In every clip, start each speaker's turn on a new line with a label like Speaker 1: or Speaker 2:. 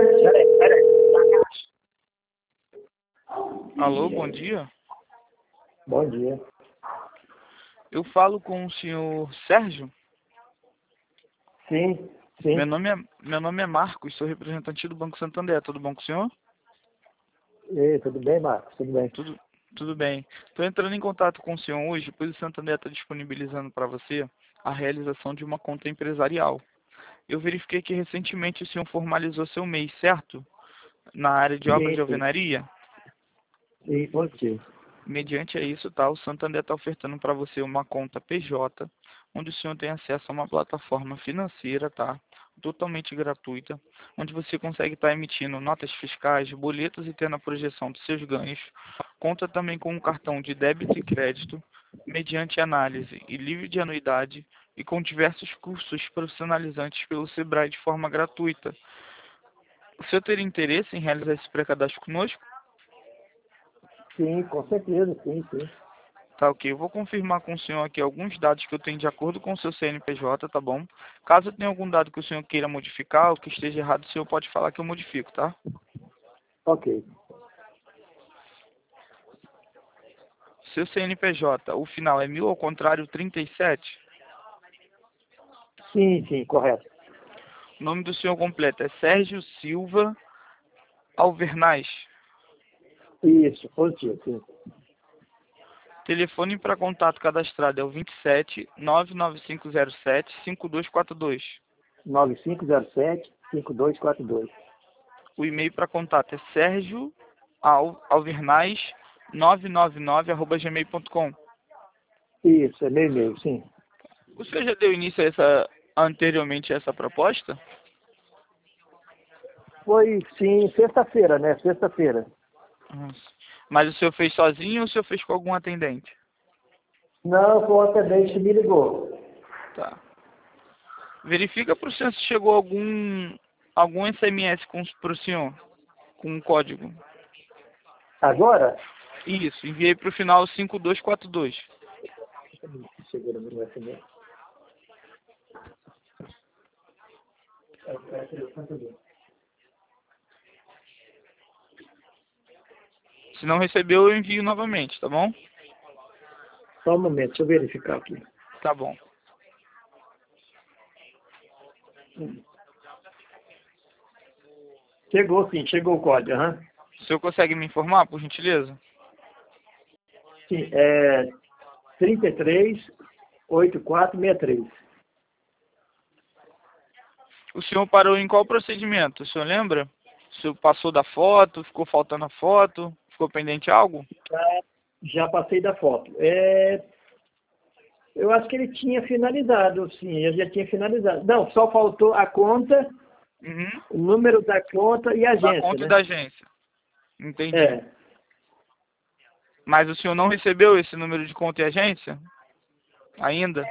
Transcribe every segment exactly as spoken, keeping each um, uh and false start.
Speaker 1: Peraí, peraí.
Speaker 2: Alô, bom dia.
Speaker 1: Bom dia.
Speaker 2: Eu falo com o senhor Sérgio.
Speaker 1: Sim, sim.
Speaker 2: Meu nome é, meu nome é Marcos, sou representante do Banco Santander. Tudo bom com o senhor?
Speaker 1: E, tudo bem, Marcos? Tudo bem.
Speaker 2: Tudo, tudo bem. Estou entrando em contato com o senhor hoje, pois o Santander está disponibilizando para você a realização de uma conta empresarial. Eu verifiquei que recentemente o senhor formalizou seu M E I, certo? Na área de obras
Speaker 1: Sim,
Speaker 2: de
Speaker 1: sim.
Speaker 2: alvenaria.
Speaker 1: Sim, positivo.
Speaker 2: Mediante a isso, tá, o Santander está ofertando para você uma conta P J, onde o senhor tem acesso a uma plataforma financeira, tá? Totalmente gratuita, onde você consegue estar emitindo notas fiscais, boletos e tendo a projeção dos seus ganhos. Conta também com um cartão de débito e crédito, mediante análise e livre de anuidade, e com diversos cursos profissionalizantes pelo Sebrae de forma gratuita. O senhor teria interesse em realizar esse pré-cadastro conosco?
Speaker 1: Sim, com certeza, sim, sim.
Speaker 2: Tá ok, eu vou confirmar com o senhor aqui alguns dados que eu tenho de acordo com o seu C N P J, tá bom? Caso tenha algum dado que o senhor queira modificar ou que esteja errado, o senhor pode falar que eu modifico, tá?
Speaker 1: Ok.
Speaker 2: Seu C N P J, o final é mil ao contrário trinta e sete.
Speaker 1: Sim, sim, correto.
Speaker 2: O nome do senhor completo é Sérgio Silva Alvernaz.
Speaker 1: Isso, positivo, sim.
Speaker 2: Telefone para contato cadastrado é o vinte e sete, nove nove cinco zero sete, cinco dois quatro dois.
Speaker 1: nove cinco zero sete, cinco dois quatro dois.
Speaker 2: O e-mail para contato é sergio alvernaz novecentos e noventa e nove arroba gmail ponto com.
Speaker 1: Isso, é meu e-mail, sim.
Speaker 2: O senhor já deu início a essa, anteriormente a essa proposta?
Speaker 1: Foi, sim, sexta-feira, né? Sexta-feira.
Speaker 2: Nossa. Mas o senhor fez sozinho ou o senhor fez com algum atendente?
Speaker 1: Não, foi o atendente que me ligou.
Speaker 2: Tá. Verifica para o senhor se chegou algum, algum S M S para o senhor, com um código.
Speaker 1: Agora?
Speaker 2: Isso, enviei para o final cinco dois quatro dois.
Speaker 1: Segura no S M S.
Speaker 2: Se não recebeu, eu envio novamente, tá bom?
Speaker 1: Só um momento, deixa eu verificar aqui.
Speaker 2: Tá bom.
Speaker 1: Chegou sim, chegou o código, aham.
Speaker 2: O senhor consegue me informar, por gentileza?
Speaker 1: Sim, é trinta e três, oitenta e quatro, sessenta e três.
Speaker 2: O senhor parou em qual procedimento? O senhor lembra? O senhor passou da foto, ficou faltando a foto, ficou pendente algo?
Speaker 1: Já, já passei da foto. É, eu acho que ele tinha finalizado, sim, ele já tinha finalizado. Não, só faltou a conta,
Speaker 2: Uhum.
Speaker 1: o número da conta e a
Speaker 2: Da
Speaker 1: agência,
Speaker 2: conta
Speaker 1: né?
Speaker 2: da agência. Entendi.
Speaker 1: É.
Speaker 2: Mas o senhor não recebeu esse número de conta e agência? Ainda?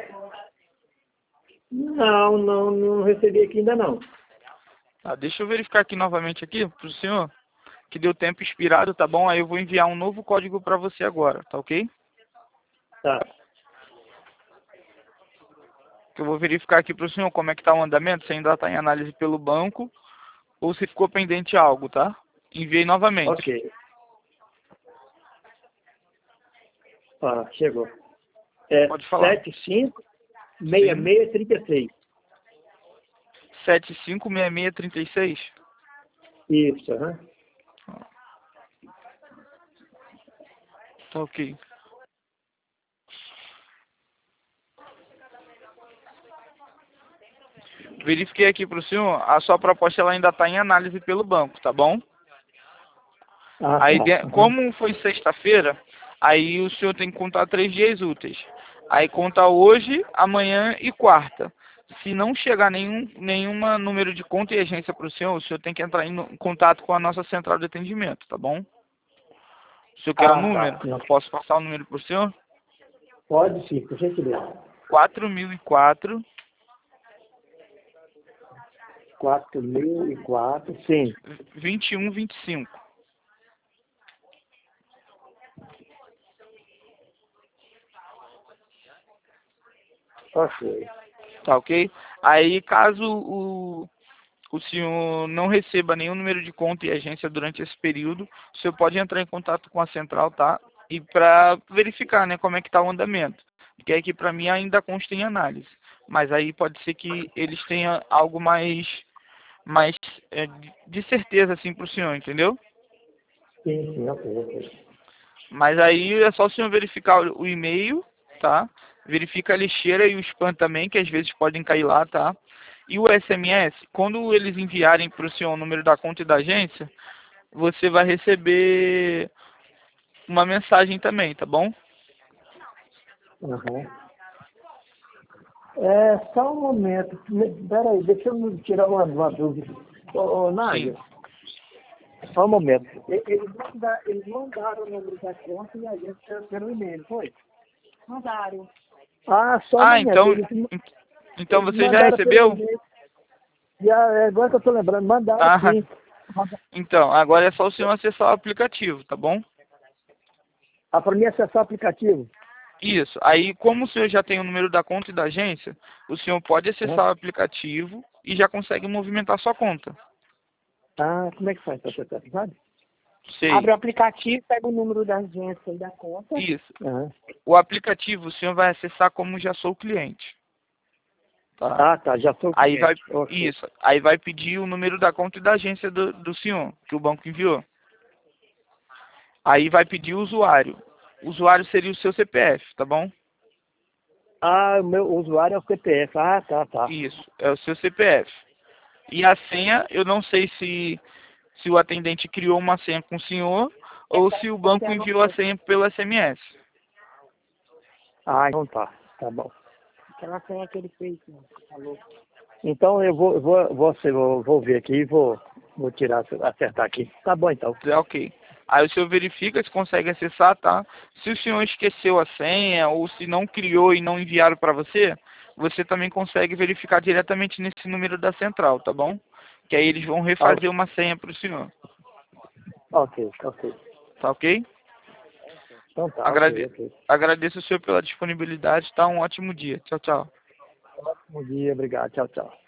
Speaker 1: Não, não, não recebi aqui ainda não.
Speaker 2: Tá, deixa eu verificar aqui novamente aqui pro senhor, que deu tempo expirado, tá bom? Aí eu vou enviar um novo código para você agora, tá ok?
Speaker 1: Tá.
Speaker 2: Que eu vou verificar aqui pro senhor como é que tá o andamento, se ainda está em análise pelo banco ou se ficou pendente algo, tá? Enviei novamente.
Speaker 1: Ok. Ah, chegou. É
Speaker 2: Pode falar.
Speaker 1: sete cinco seis
Speaker 2: Sim.
Speaker 1: seis três seis.
Speaker 2: sete cinco seis seis três seis.
Speaker 1: Isso, aham.
Speaker 2: Tá ok. Verifiquei aqui pro senhor, a sua proposta ela ainda está em análise pelo banco, tá bom?
Speaker 1: Ah,
Speaker 2: Aí,
Speaker 1: tá.
Speaker 2: de-
Speaker 1: Aham.
Speaker 2: como foi sexta-feira, aí o senhor tem que contar três dias úteis. Aí conta hoje, amanhã e quarta. Se não chegar nenhum nenhuma número de conta e agência para o senhor, o senhor tem que entrar em no- contato com a nossa central de atendimento, tá bom? O senhor quer o
Speaker 1: Ah, tá.
Speaker 2: número?
Speaker 1: Não.
Speaker 2: Posso passar o número para o senhor?
Speaker 1: Pode sim, por gentileza.
Speaker 2: quatro mil e quatro,
Speaker 1: quatro mil e quatro, sim.
Speaker 2: vinte e um vinte e cinco.
Speaker 1: Ok.
Speaker 2: Tá ok? Aí caso o, o senhor não receba nenhum número de conta e agência durante esse período, o senhor pode entrar em contato com a central, tá? E para verificar, né, como é que está o andamento. Porque aqui para mim ainda consta em análise. Mas aí pode ser que eles tenham algo mais, mais é, de certeza assim para o senhor, entendeu?
Speaker 1: Sim, sim, ok, ok.
Speaker 2: Mas aí é só o senhor verificar o o e-mail, tá? Verifica a lixeira e o spam também, que às vezes podem cair lá, tá? E o S M S, quando eles enviarem para o senhor o número da conta e da agência, você vai receber uma mensagem também, tá bom?
Speaker 1: Uhum. É, só um momento. Peraí, deixa eu tirar uma, uma dúvida. Ô, ô
Speaker 2: Sim.
Speaker 1: Nádia, só um momento. E- Eles mandaram, eles mandaram o número da conta e a gente pelo pelo e-mail, foi?
Speaker 3: Mandaram.
Speaker 1: Ah, só um
Speaker 2: Ah,
Speaker 1: momento.
Speaker 2: então,
Speaker 1: Eles,
Speaker 2: então
Speaker 1: eles
Speaker 2: você já
Speaker 1: mandaram pelo
Speaker 2: recebeu?
Speaker 1: e-mail. E a- agora que eu tô lembrando, mandaram
Speaker 2: Ah,
Speaker 1: sim.
Speaker 2: então, agora é só o senhor acessar o aplicativo, tá bom?
Speaker 1: Ah, para mim acessar o aplicativo.
Speaker 2: Isso. Aí, como o senhor já tem o número da conta e da agência, o senhor pode
Speaker 1: Né?
Speaker 2: acessar o aplicativo e já consegue movimentar sua conta.
Speaker 1: Ah, como é que faz para acessar, sabe?
Speaker 2: Sei.
Speaker 3: Abre o aplicativo, pega o número da agência e da conta.
Speaker 2: Isso.
Speaker 1: Aham.
Speaker 2: O aplicativo o senhor vai acessar como já sou cliente. Tá?
Speaker 1: Ah, tá, já sou
Speaker 2: Aí vai,
Speaker 1: cliente. Ok.
Speaker 2: isso. Aí vai pedir o número da conta e da agência do, do senhor, que o banco enviou. Aí vai pedir o usuário. O usuário seria o seu C P F, tá bom?
Speaker 1: Ah, o meu usuário é o C P F. Ah, tá, tá.
Speaker 2: Isso, é o seu C P F. E a senha, eu não sei se, se o atendente criou uma senha com o senhor ou se o
Speaker 3: Você
Speaker 2: banco enviou a
Speaker 3: anotou
Speaker 2: senha pelo S M S.
Speaker 1: Ah, então tá. Tá bom.
Speaker 3: aquela senha que ele fez, né, que falou.
Speaker 1: Então eu vou, vou, vou, vou, vou ver aqui e vou, vou tirar, acertar aqui. Tá bom então.
Speaker 2: É ok. Aí o senhor verifica se consegue acessar, tá? Se o senhor esqueceu a senha ou se não criou e não enviaram para você, você também consegue verificar diretamente nesse número da central, tá bom? Que aí eles vão
Speaker 1: Ah,
Speaker 2: refazer uma senha para o senhor,
Speaker 1: ok, ok.
Speaker 2: tá ok?
Speaker 1: Então tá, ok,
Speaker 2: Agrade...
Speaker 1: ok.
Speaker 2: Agradeço o senhor pela disponibilidade, tá? Um ótimo dia. Tchau, tchau.
Speaker 1: Bom dia, obrigado. Tchau, tchau.